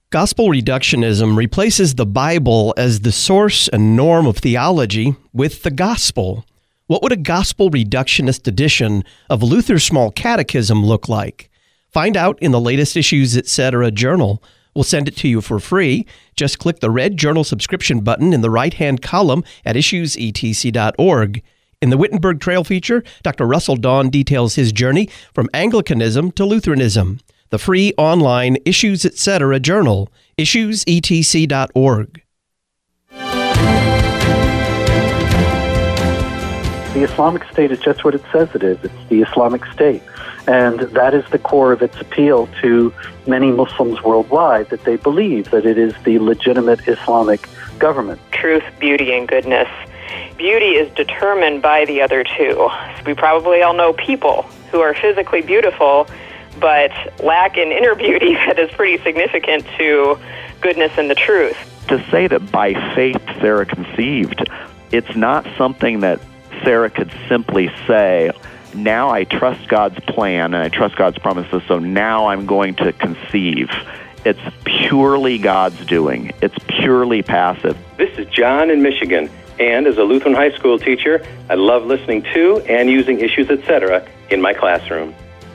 Gospel reductionism replaces the Bible as the source and norm of theology with the gospel. What would a gospel reductionist edition of Luther's Small Catechism look like? Find out in the latest Issues Etc. journal. We'll send it to you for free. Just click the red journal subscription button in the right-hand column at issuesetc.org. In the Wittenberg Trail feature, Dr. Russell Dawn details his journey from Anglicanism to Lutheranism. The free online Issues Etc. journal, issuesetc.org. The Islamic State is just what it says it is. It's the Islamic State. And that is the core of its appeal to many Muslims worldwide, that they believe that it is the legitimate Islamic government. Truth, beauty, and goodness. Beauty is determined by the other two. We probably all know people who are physically beautiful, but lack an inner beauty that is pretty significant to goodness and the truth. To say that by faith Sarah conceived, it's not something that Sarah could simply say, now I trust God's plan and I trust God's promises, so now I'm going to conceive. It's purely God's doing. It's purely passive. This is John in Michigan, and as a Lutheran high school teacher, I love listening to and using Issues Etc. in my classroom.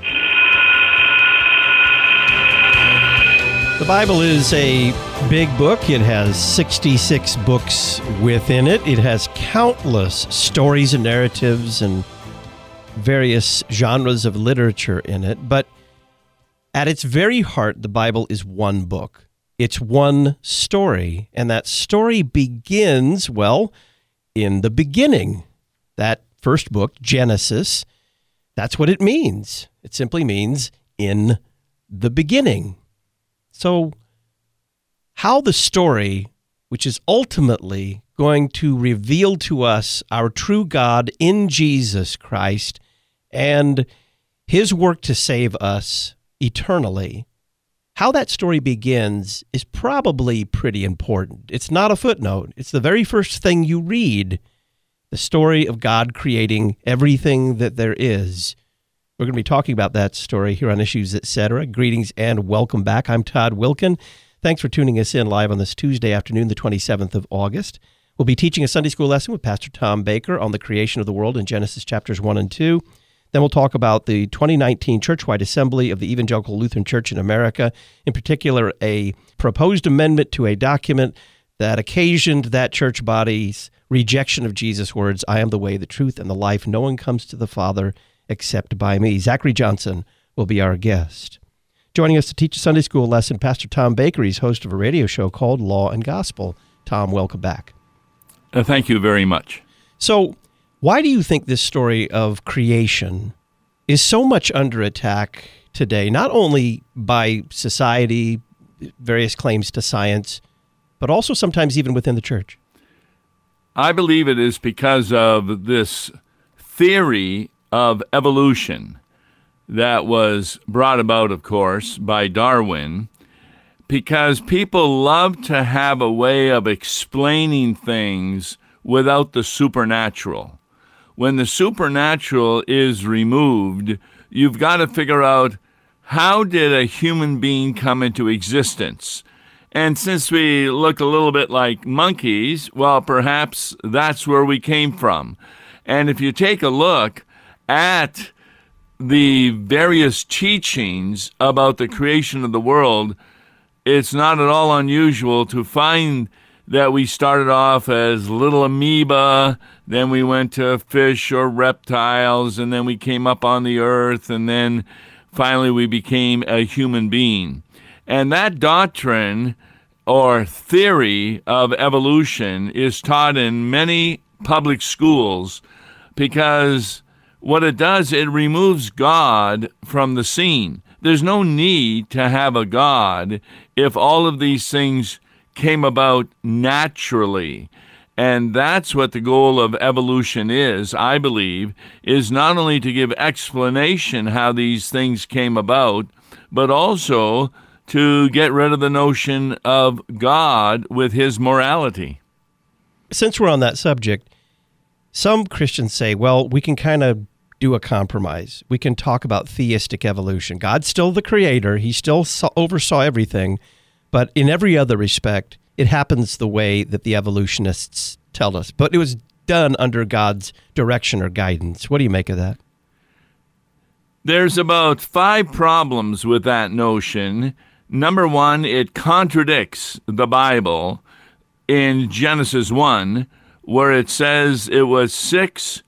The Bible is a big book. It has 66 books within it. It has countless stories and narratives and various genres of literature in it. But at its very heart, the Bible is one book. It's one story. And that story begins, well, in the beginning. That first book, Genesis, that's what it means. It simply means in the beginning. So how the story, which is ultimately going to reveal to us our true God in Jesus Christ and his work to save us eternally, how that story begins is probably pretty important. It's not a footnote. It's the very first thing you read, the story of God creating everything that there is. We're going to be talking about that story here on Issues Etc. Greetings and welcome back. I'm Todd Wilken. Thanks for tuning us in live on this Tuesday afternoon, the 27th of August. We'll be teaching a Sunday school lesson with Pastor Tom Baker on the creation of the world in Genesis chapters 1 and 2. Then we'll talk about the 2019 Churchwide Assembly of the Evangelical Lutheran Church in America, in particular a proposed amendment to a document that occasioned that church body's rejection of Jesus' words, I am the way, the truth, and the life. No one comes to the Father except by me. Zachary Johnson will be our guest. Joining us to teach a Sunday school lesson, Pastor Tom Baker. He's host of a radio show called Law and Gospel. Tom, welcome back. Thank you very much. So, why do you think this story of creation is so much under attack today, not only by society, various claims to science, but also sometimes even within the church? I believe it is because of this theory of evolution that was brought about, of course, by Darwin, because people love to have a way of explaining things without the supernatural. When the supernatural is removed, you've got to figure out, how did a human being come into existence? And since we look a little bit like monkeys, well, perhaps that's where we came from. And if you take a look at the various teachings about the creation of the world, it's not at all unusual to find that we started off as little amoeba, then we went to fish or reptiles, and then we came up on the earth, and then finally we became a human being. And that doctrine or theory of evolution is taught in many public schools because what it does, it removes God from the scene. There's no need to have a God if all of these things came about naturally. And that's what the goal of evolution is, I believe, is not only to give explanation how these things came about, but also to get rid of the notion of God with his morality. Since we're on that subject, some Christians say, well, we can kind of do a compromise. We can talk about theistic evolution. God's still the creator. He still oversaw everything. But in every other respect, it happens the way that the evolutionists tell us. But it was done under God's direction or guidance. What do you make of that? There's about 5 problems with that notion. Number one, it contradicts the Bible in Genesis 1, where it says it was 6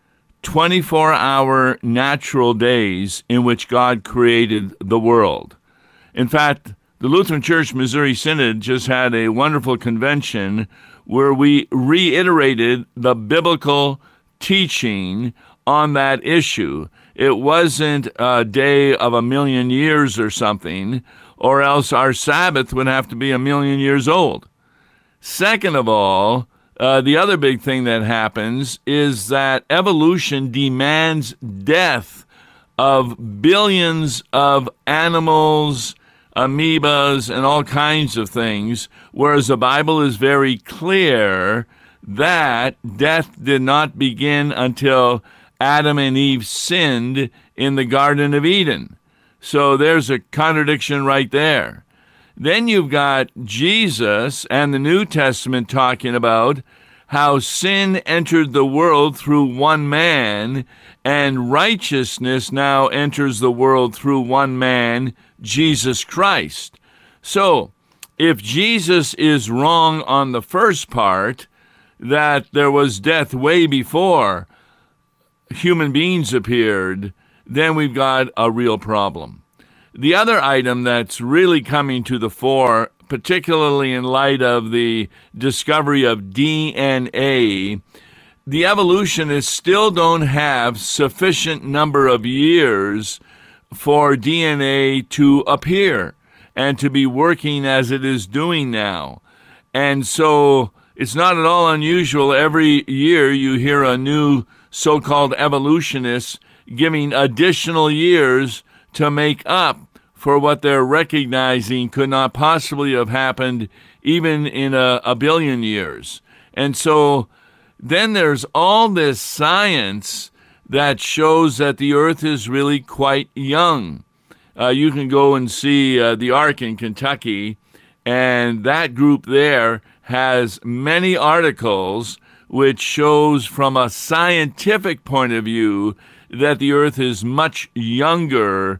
24-hour natural days in which God created the world. In fact, the Lutheran Church Missouri Synod just had a wonderful convention where we reiterated the biblical teaching on that issue. It wasn't a day of 1,000,000 years or something, or else our Sabbath would have to be 1,000,000 years old. Second of all, the other big thing that happens is that evolution demands death of billions of animals, amoebas, and all kinds of things, whereas the Bible is very clear that death did not begin until Adam and Eve sinned in the Garden of Eden. So there's a contradiction right there. Then you've got Jesus and the New Testament talking about how sin entered the world through one man, and righteousness now enters the world through one man, Jesus Christ. So, if Jesus is wrong on the first part, that there was death way before human beings appeared, then we've got a real problem. The other item that's really coming to the fore, particularly in light of the discovery of DNA, the evolutionists still don't have sufficient number of years for DNA to appear and to be working as it is doing now. And so it's not at all unusual every year you hear a new so-called evolutionist giving additional years to make up for what they're recognizing could not possibly have happened even in a billion years. And so then there's all this science that shows that the earth is really quite young. You can go and see the Ark in Kentucky, and that group there has many articles which shows from a scientific point of view that the earth is much younger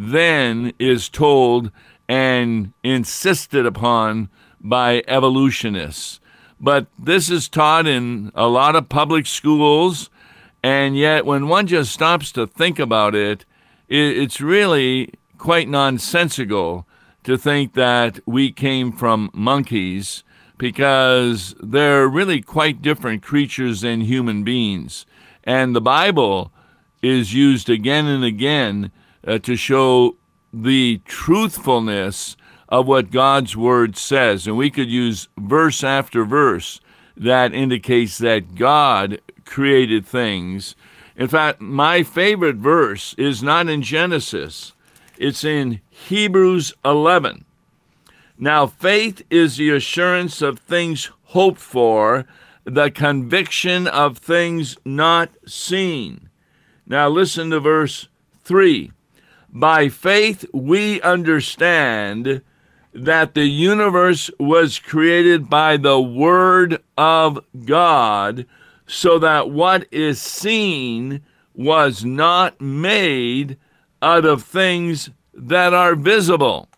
than is told and insisted upon by evolutionists. But this is taught in a lot of public schools, and yet when one just stops to think about it, it's really quite nonsensical to think that we came from monkeys, because they're really quite different creatures than human beings. And the Bible is used again and again to show the truthfulness of what God's Word says. And we could use verse after verse that indicates that God created things. In fact, my favorite verse is not in Genesis. It's in Hebrews 11. Now, faith is the assurance of things hoped for, the conviction of things not seen. Now, listen to verse 3. By faith we understand that the universe was created by the Word of God, so that what is seen was not made out of things that are visible.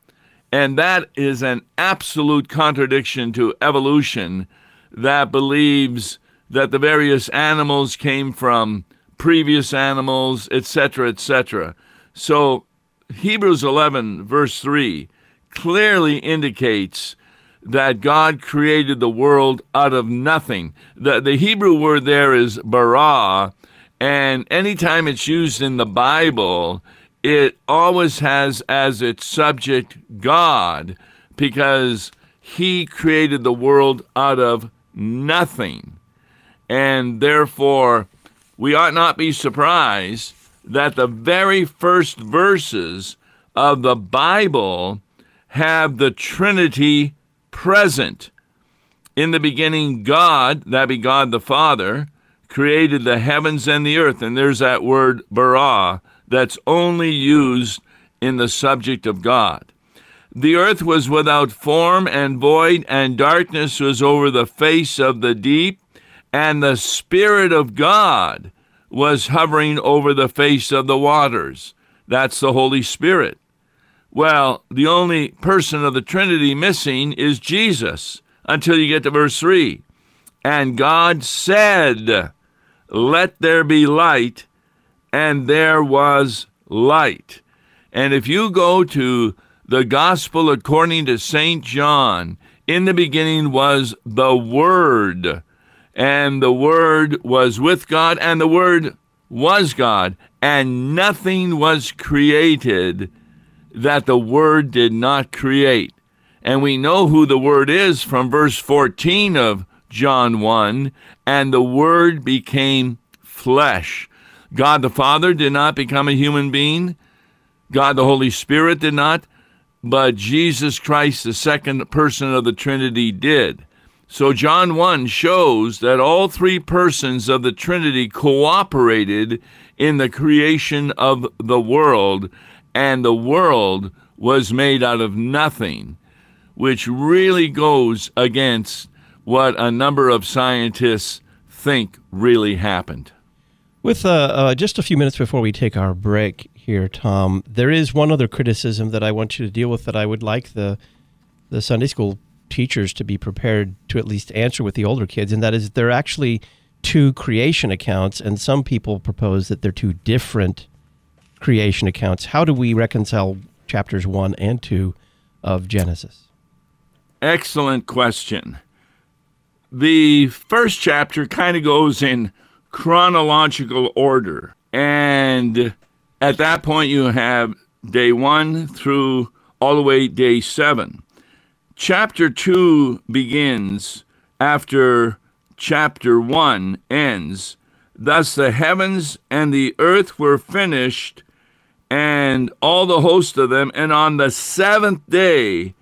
And that is an absolute contradiction to evolution that believes that the various animals came from previous animals, etc., etc. So Hebrews 11, verse 3, clearly indicates that God created the world out of nothing. The Hebrew word there is bara, and anytime it's used in the Bible, it always has as its subject God, because He created the world out of nothing. And therefore, we ought not be surprised that the very first verses of the Bible have the Trinity present. In the beginning, God, that be God the Father, created the heavens and the earth. And there's that word bara that's only used in the subject of God. The earth was without form and void, and darkness was over the face of the deep, and the Spirit of God was hovering over the face of the waters. That's the Holy Spirit. Well, the only person of the Trinity missing is Jesus, until you get to verse 3. And God said, "Let there be light," and there was light. And if you go to the Gospel according to St. John, in the beginning was the Word, and the Word was with God, and the Word was God, and nothing was created that the Word did not create. And we know who the Word is from verse 14 of John 1, and the Word became flesh. God the Father did not become a human being. God the Holy Spirit did not. But Jesus Christ, the second person of the Trinity, did. So John 1 shows that all three persons of the Trinity cooperated in the creation of the world, and the world was made out of nothing, which really goes against what a number of scientists think really happened. With just a few minutes before we take our break here, Tom, there is one other criticism that I want you to deal with that I would like the Sunday school teachers to be prepared to at least answer with the older kids, and that is there are actually two creation accounts, and some people propose that they're two different creation accounts. How do we reconcile chapters 1 and 2 of Genesis? Excellent question. The first chapter kind of goes in chronological order, and at that point you have day 1 through all the way day 7. Chapter 2 begins after chapter 1 ends. Thus the heavens and the earth were finished, and all the host of them, and on the seventh day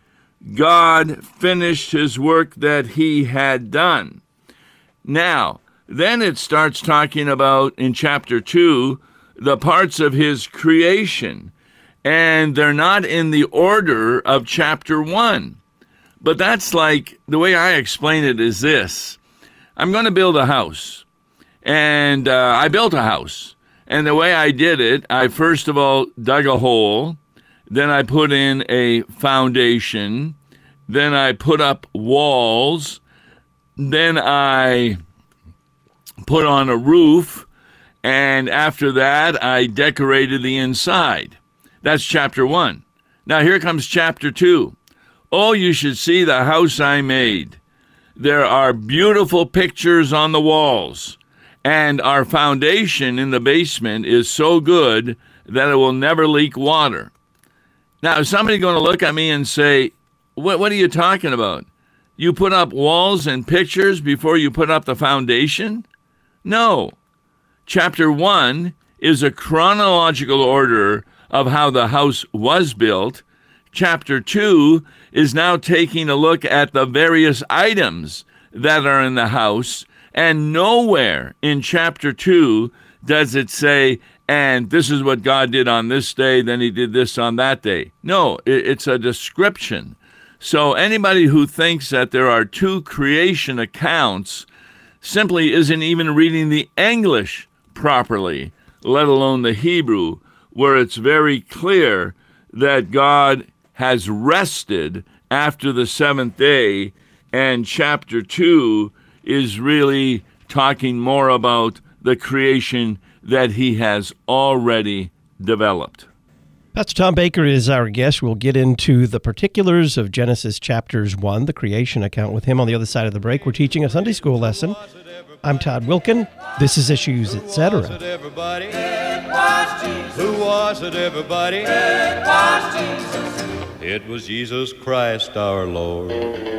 God finished his work that he had done. Now, then it starts talking about, in chapter 2, the parts of his creation, and they're not in the order of chapter 1. But that's like, the way I explain it is this. I'm going to build a house, and I built a house. And the way I did it, I first of all dug a hole, then I put in a foundation, then I put up walls, then I put on a roof, and after that I decorated the inside. That's chapter 1. Now here comes chapter 2. Oh, you should see the house I made. There are beautiful pictures on the walls, and our foundation in the basement is so good that it will never leak water. Now, is somebody going to look at me and say, what are you talking about? You put up walls and pictures before you put up the foundation? No. Chapter 1 is a chronological order of how the house was built. Chapter 2 is now taking a look at the various items that are in the house, and nowhere in chapter 2 does it say, and this is what God did on this day, then he did this on that day. No, it's a description. So anybody who thinks that there are two creation accounts simply isn't even reading the English properly, let alone the Hebrew, where it's very clear that God has rested after the seventh day, and chapter 2 is really talking more about the creation that he has already developed. Pastor Tom Baker is our guest. We'll get into the particulars of Genesis chapters 1, the creation account, with him on the other side of the break. We're teaching a Sunday school lesson. I'm Todd Wilkin. This is Issues, Etc. Who was it, everybody? It was Jesus. It was Jesus Christ our Lord.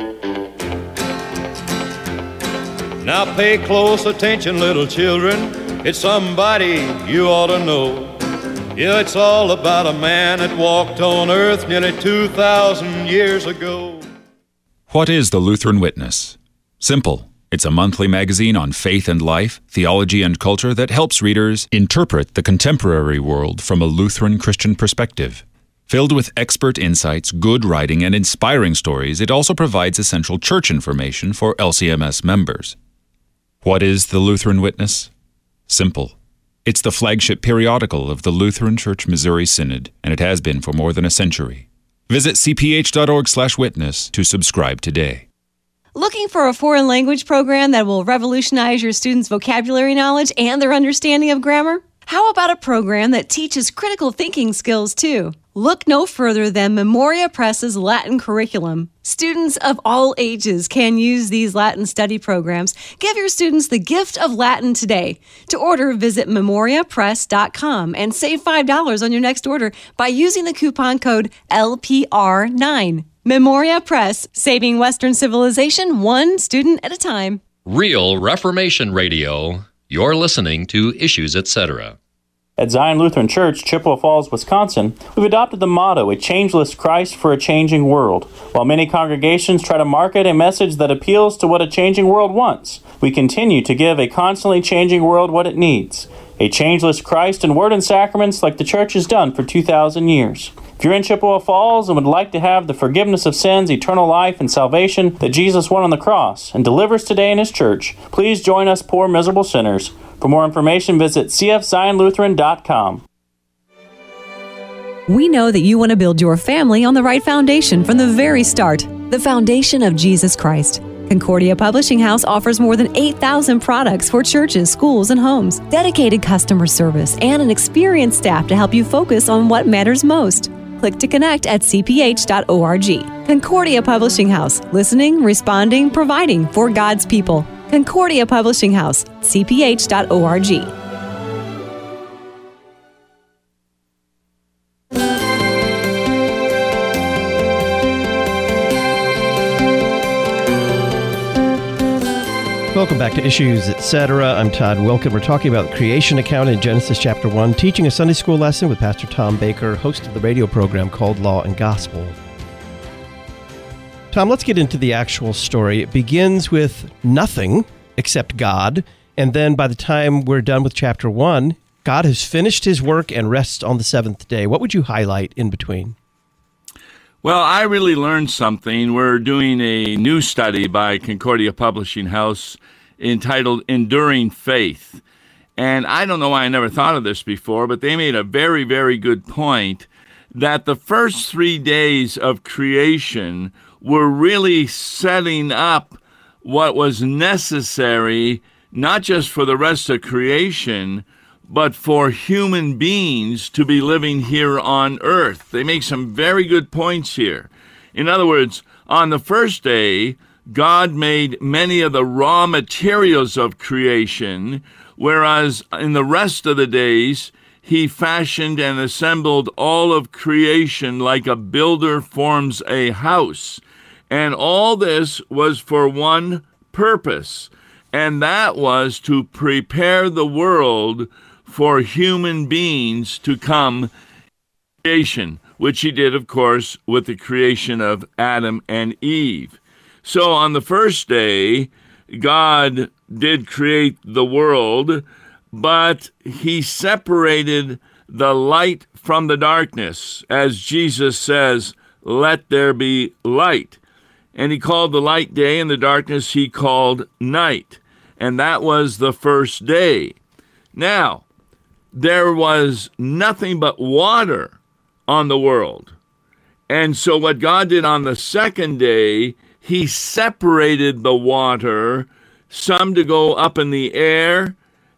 Now pay close attention, little children. It's somebody you ought to know. Yeah, it's all about a man that walked on earth nearly 2,000 years ago. What is the Lutheran Witness? Simple. It's a monthly magazine on faith and life, theology and culture that helps readers interpret the contemporary world from a Lutheran Christian perspective. Filled with expert insights, good writing, and inspiring stories, it also provides essential church information for LCMS members. What is the Lutheran Witness? Simple. It's the flagship periodical of the Lutheran Church Missouri Synod, and it has been for more than a century. Visit cph.org/witness to subscribe today. Looking for a foreign language program that will revolutionize your students' vocabulary knowledge and their understanding of grammar? How about a program that teaches critical thinking skills, too? Look no further than Memoria Press's Latin curriculum. Students of all ages can use these Latin study programs. Give your students the gift of Latin today. To order, visit memoriapress.com and save $5 on your next order by using the coupon code LPR9. Memoria Press, saving Western civilization one student at a time. Real Reformation Radio. You're listening to Issues, Etc. At Zion Lutheran Church, Chippewa Falls, Wisconsin, we've adopted the motto, a changeless Christ for a changing world. While many congregations try to market a message that appeals to what a changing world wants, we continue to give a constantly changing world what it needs. A changeless Christ in word and sacraments like the church has done for 2,000 years. If you're in Chippewa Falls and would like to have the forgiveness of sins, eternal life, and salvation that Jesus won on the cross and delivers today in His church, please join us poor, miserable sinners. For more information, visit cfzionlutheran.com. We know that you want to build your family on the right foundation from the very start, the foundation of Jesus Christ. Concordia Publishing House offers more than 8,000 products for churches, schools, and homes, dedicated customer service, and an experienced staff to help you focus on what matters most. Click to connect at cph.org. Concordia Publishing House, listening, responding, providing for God's people. Concordia Publishing House, cph.org. Welcome back to Issues, Etc. I'm Todd Wilken. We're talking about the creation account in Genesis chapter 1, teaching a Sunday school lesson with Pastor Tom Baker, host of the radio program called Law and Gospel. Tom, let's get into the actual story. It begins with nothing except God, and then by the time we're done with chapter 1, God has finished His work and rests on the seventh day. What would you highlight in between? Well, I really learned something. We're doing a new study by Concordia Publishing House entitled Enduring Faith. And I don't know why I never thought of this before, but they made a very, very good point that the first 3 days of creation were really setting up what was necessary, not just for the rest of creation, but for human beings to be living here on earth. They make some very good points here. In other words, on the first day, God made many of the raw materials of creation, whereas in the rest of the days, He fashioned and assembled all of creation like a builder forms a house. And all this was for one purpose, and that was to prepare the world for human beings to come creation, which He did, of course, with the creation of Adam and Eve. So on the first day, God did create the world, but He separated the light from the darkness. As Jesus says, "Let there be light." And He called the light day, and the darkness He called night. And that was the first day. Now, there was nothing but water on the world. And so what God did on the second day, He separated the water, some to go up in the air,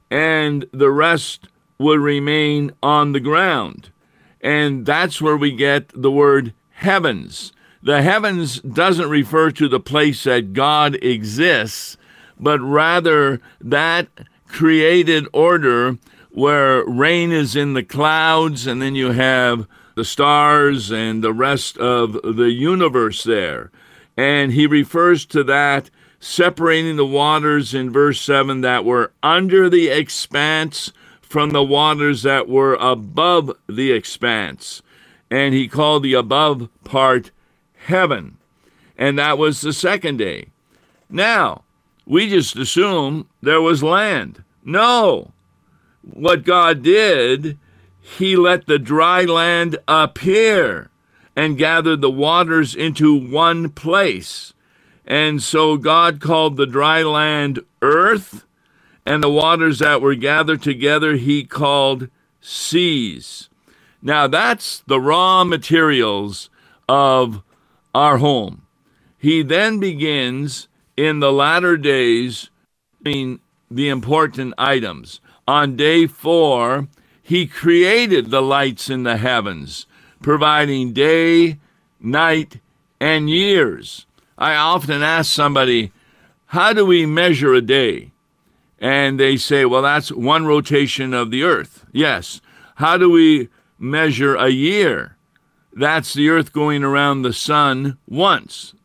and the rest would remain on the ground. And that's where we get the word heavens. The heavens doesn't refer to the place that God exists, but rather that created order where rain is in the clouds, and then you have the stars and the rest of the universe there. And He refers to that, separating the waters in verse 7 that were under the expanse from the waters that were above the expanse. And He called the above part heaven. And that was the second day. Now, we just assume there was land. No. What God did, he let the dry land appear and gathered the waters into one place. And so God called the dry land earth, and the waters that were gathered together he called seas. Now that's the raw materials of our home. He then begins in the latter days the important items. On day 4, he created the lights in the heavens, providing day, night, and years. I often ask somebody, how do we measure a day? And they say, well, that's one rotation of the earth. Yes. How do we measure a year? That's the earth going around the sun once,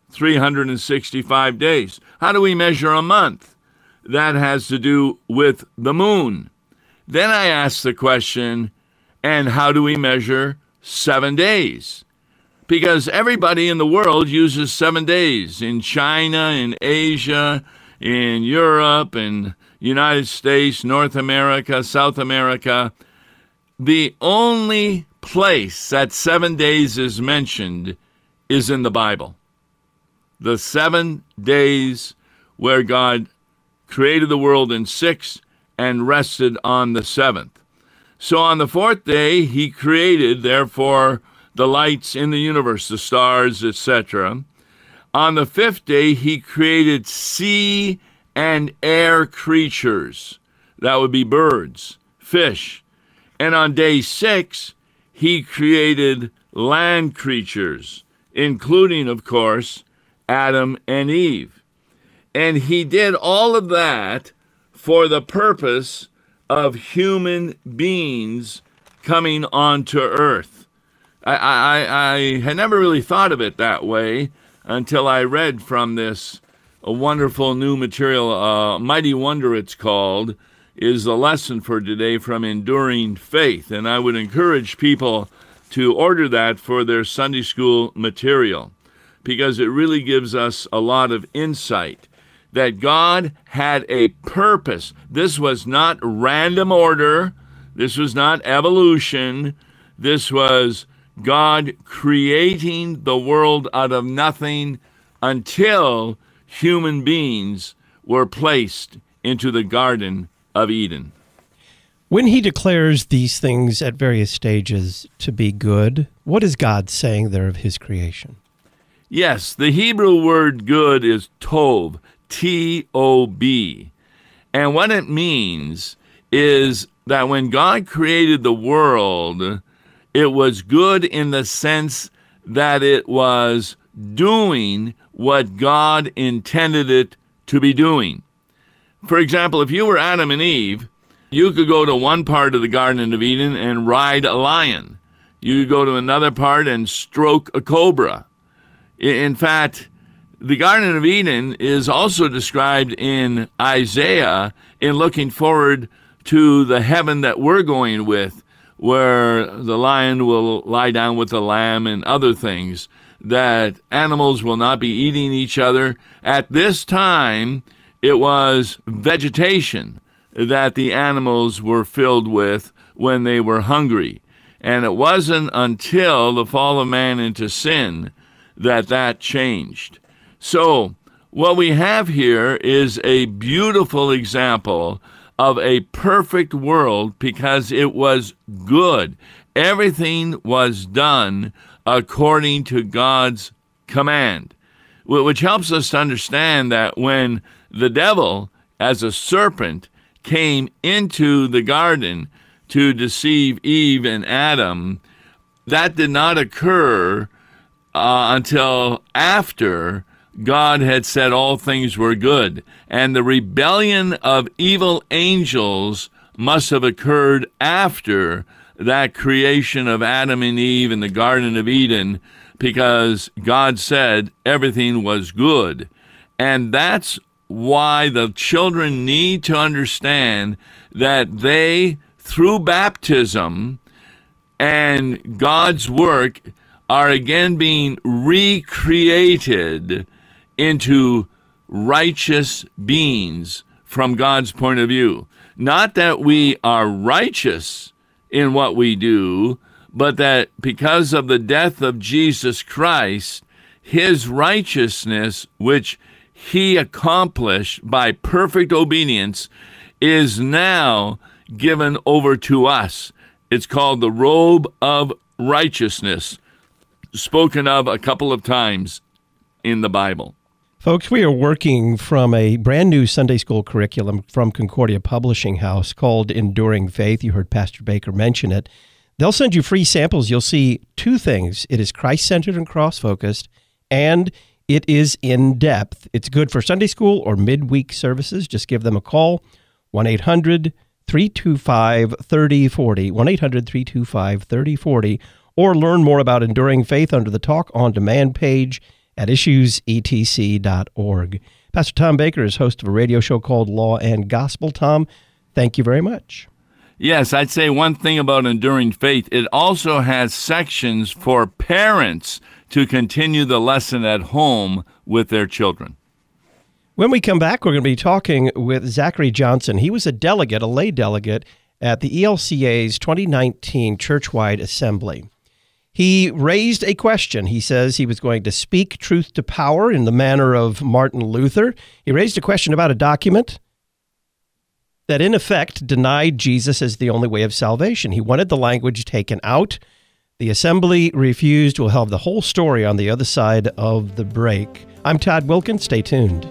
365 days. How do we measure a month? That has to do with the moon. Then I ask the question, and how do we measure 7 days? Because everybody in the world uses 7 days. In China, in Asia, in Europe, in United States, North America, South America. The only place that 7 days is mentioned is in the Bible. The 7 days where God created the world in 6 and rested on the 7th. So on the 4th day, he created, therefore, the lights in the universe, the stars, etc. On the 5th day, he created sea and air creatures. That would be birds, fish. And on day 6, he created land creatures, including, of course, Adam and Eve. And he did all of that for the purpose of human beings coming onto earth. I had never really thought of it that way until I read from this wonderful new material, Mighty Wonder it's called, is the lesson for today from Enduring Faith. And I would encourage people to order that for their Sunday school material, because it really gives us a lot of insight that God had a purpose. This was not random order. This was not evolution. This was God creating the world out of nothing until human beings were placed into the Garden of Eden. When he declares these things at various stages to be good, what is God saying there of his creation? Yes, the Hebrew word good is tov, T-O-B. And what it means is that when God created the world, it was good in the sense that it was doing what God intended it to be doing. For example, if you were Adam and Eve, you could go to one part of the Garden of Eden and ride a lion. You could go to another part and stroke a cobra. In fact, the Garden of Eden is also described in Isaiah in looking forward to the heaven that we're going with, where the lion will lie down with the lamb and other things, that animals will not be eating each other. At this time, it was vegetation that the animals were filled with when they were hungry. And it wasn't until the fall of man into sin that changed. So what we have here is a beautiful example of a perfect world because it was good. Everything was done according to God's command, which helps us to understand that when the devil, as a serpent, came into the garden to deceive Eve and Adam, that did not occur until after God had said all things were good. And the rebellion of evil angels must have occurred after that creation of Adam and Eve in the Garden of Eden, because God said everything was good. And that's why the children need to understand that they, through baptism and God's work, are again being recreated into righteous beings from God's point of view. Not that we are righteous in what we do, but that because of the death of Jesus Christ, his righteousness, which he accomplished by perfect obedience, is now given over to us. It's called the robe of righteousness, spoken of a couple of times in the Bible. Folks, we are working from a brand new Sunday school curriculum from Concordia Publishing House called Enduring Faith. You heard Pastor Baker mention it. They'll send you free samples. You'll see two things. It is Christ-centered and cross-focused, and it is in-depth. It's good for Sunday school or midweek services. Just give them a call, 1-800-325-3040, 1-800-325-3040, or learn more about Enduring Faith under the Talk On Demand page at issuesetc.org. Pastor Tom Baker is host of a radio show called Law and Gospel. Tom, thank you very much. Yes, I'd say one thing about Enduring Faith, it also has sections for parents to continue the lesson at home with their children. When we come back, we're going to be talking with Zachary Johnson. He was a delegate, a lay delegate, at the ELCA's 2019 Churchwide Assembly. He raised a question. He says he was going to speak truth to power in the manner of Martin Luther. He raised a question about a document that in effect denied Jesus as the only way of salvation. He wanted the language taken out. The Assembly refused. We'll have the whole story on the other side of the break. I'm Todd Wilkins. Stay tuned.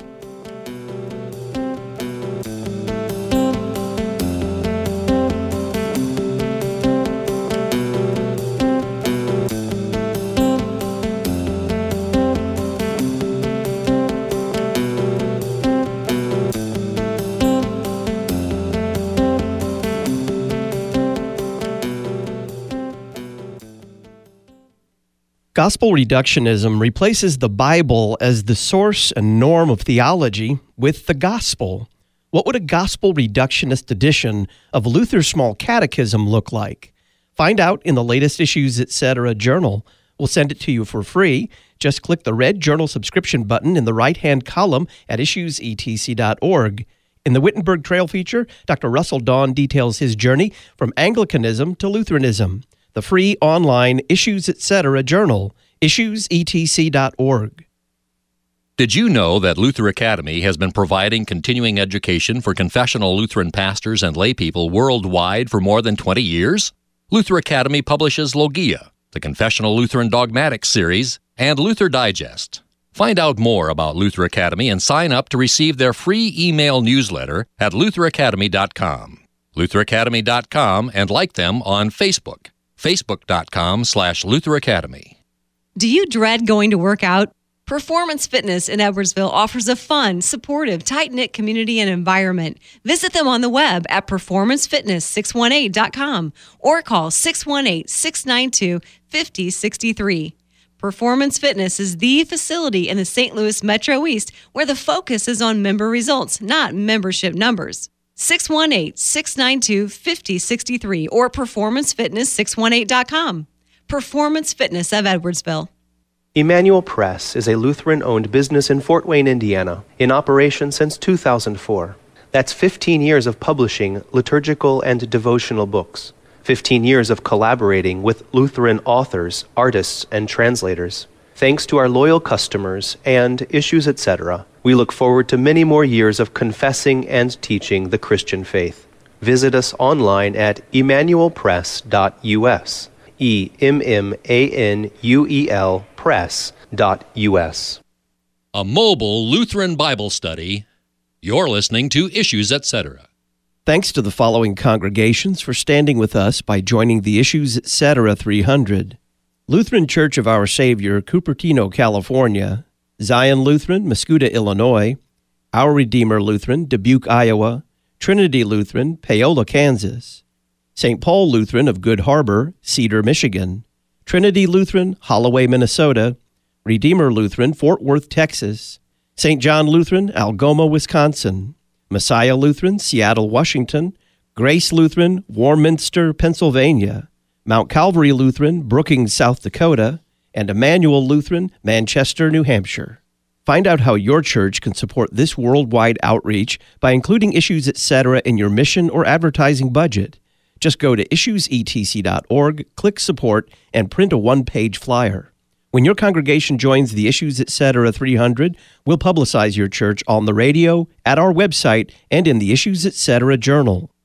Gospel reductionism replaces the Bible as the source and norm of theology with the gospel. What would a gospel reductionist edition of Luther's Small Catechism look like? Find out in the latest Issues Etc. journal. We'll send it to you for free. Just click the red journal subscription button in the right-hand column at issuesetc.org. In the Wittenberg Trail feature, Dr. Russell Dawn details his journey from Anglicanism to Lutheranism. The free online Issues Etc. journal, issuesetc.org. Did you know that Luther Academy has been providing continuing education for confessional Lutheran pastors and laypeople worldwide for more than 20 years? Luther Academy publishes Logia, the Confessional Lutheran Dogmatics series, and Luther Digest. Find out more about Luther Academy and sign up to receive their free email newsletter at lutheracademy.com. lutheracademy.com, and like them on Facebook. Facebook.com/Luther Academy. Do you dread going to work out? Performance Fitness in Edwardsville offers a fun, supportive, tight-knit community and environment. Visit them on the web at performancefitness618.com or call 618-692-5063. Performance Fitness is the facility in the St. Louis Metro East where the focus is on member results, not membership numbers. 618-692-5063 or performancefitness618.com. Performance Fitness of Edwardsville. Emmanuel Press is a Lutheran-owned business in Fort Wayne, Indiana, in operation since 2004. That's 15 years of publishing liturgical and devotional books, 15 years of collaborating with Lutheran authors, artists, and translators. Thanks to our loyal customers and Issues Etc., we look forward to many more years of confessing and teaching the Christian faith. Visit us online at emmanuelpress.us, EMMANUEL press.us. A mobile Lutheran Bible study. You're listening to Issues Etc. Thanks to the following congregations for standing with us by joining the Issues Etc. 300. Lutheran Church of Our Savior, Cupertino, California; Zion Lutheran, Mascoutah, Illinois; Our Redeemer Lutheran, Dubuque, Iowa; Trinity Lutheran, Paola, Kansas; St. Paul Lutheran of Good Harbor, Cedar, Michigan; Trinity Lutheran, Holloway, Minnesota; Redeemer Lutheran, Fort Worth, Texas; St. John Lutheran, Algoma, Wisconsin; Messiah Lutheran, Seattle, Washington; Grace Lutheran, Warminster, Pennsylvania; Mount Calvary Lutheran, Brookings, South Dakota; and Emmanuel Lutheran, Manchester, New Hampshire. Find out how your church can support this worldwide outreach by including Issues Etc. in your mission or advertising budget. Just go to issuesetc.org, click support, and print a one-page flyer. When your congregation joins the Issues Etc. 300, we'll publicize your church on the radio, at our website, and in the Issues Etc. Journal.